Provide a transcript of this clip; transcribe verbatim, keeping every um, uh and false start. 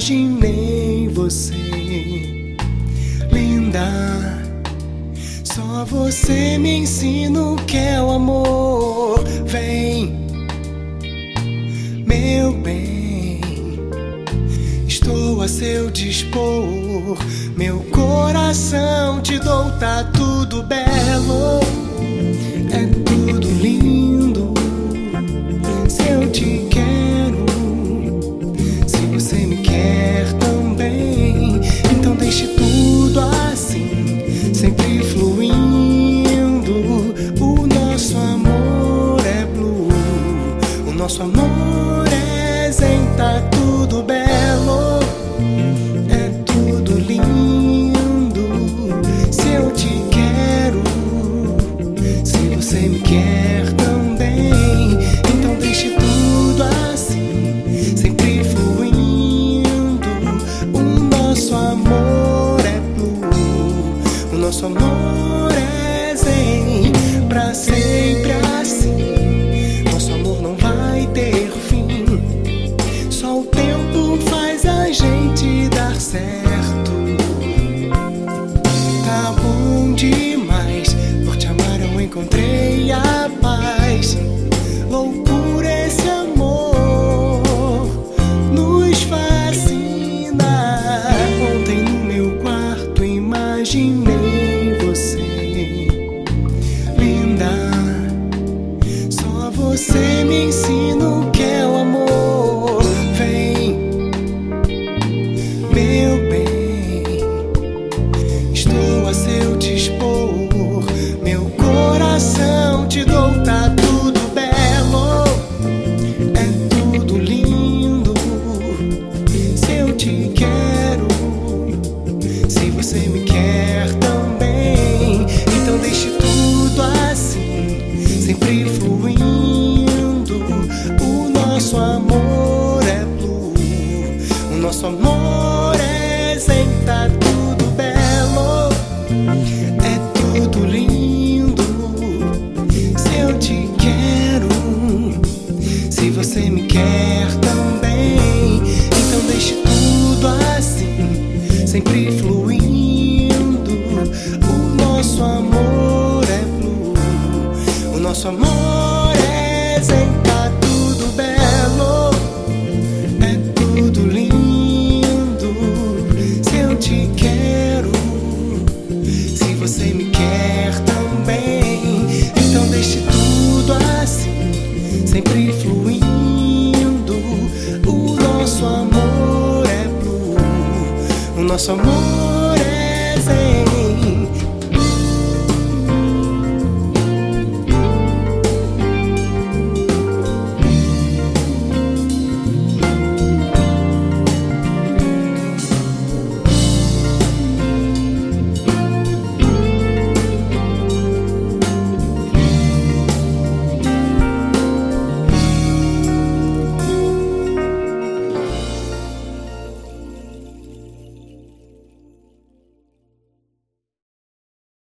imaginei você, linda. Só você me ensina o que é o amor. Vem, meu bem, estou a seu dispor. Meu coração te dou, tá tudo belo, é tudo lindo. Se eu te quero, se você me quer também, então deixe tudo assim, sempre fluindo. O nosso amor é blue, o nosso amor é zen, tá tudo belo, é tudo lindo. Se eu te quero, se você me quer também, então deixe tudo assim, sempre fluindo. O nosso amor é blue, o nosso amor é zen, pra sempre assim. Nosso amor não vai ter fim, só o tempo faz a gente dar certo. Tá bom demais, por te amar eu encontrei a paz. Loucura, esse amor nos fascina. Ontem no meu quarto imaginei você, linda. Só você me ensina o que é o amor. Vem, meu bem, estou a seu dispor. Meu coração te dou, tá tudo belo, é tudo lindo. Se eu te quero, se você me quer também, então deixe tudo assim, sempre fluindo. O nosso amor é blue, o nosso amor é zen, tá tudo belo, é tudo lindo. Se eu te quero, se você me quer também, então deixe tudo assim, sempre fluindo. O nosso amor é blue, o nosso amor é zen, tá tudo belo, é tudo lindo. Se eu te quero, se você me quer também, então deixe tudo assim, sempre fluindo. O nosso amor é blue, o nosso amor é zen.